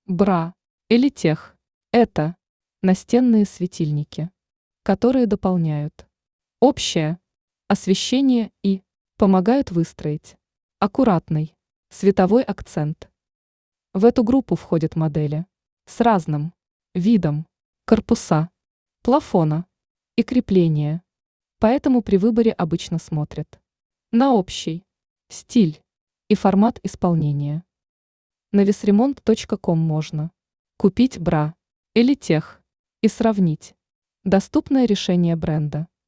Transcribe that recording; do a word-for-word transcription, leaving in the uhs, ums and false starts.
Бра или тех– это настенные светильники, которые дополняют общее освещение и помогают выстроить аккуратный световой акцент. В эту группу входят модели с разным видом корпуса, плафона и крепления, поэтому при выборе обычно смотрят на общий стиль и формат исполнения. На весремонт точка ком можно купить бра или тех и сравнить доступное решение бренда.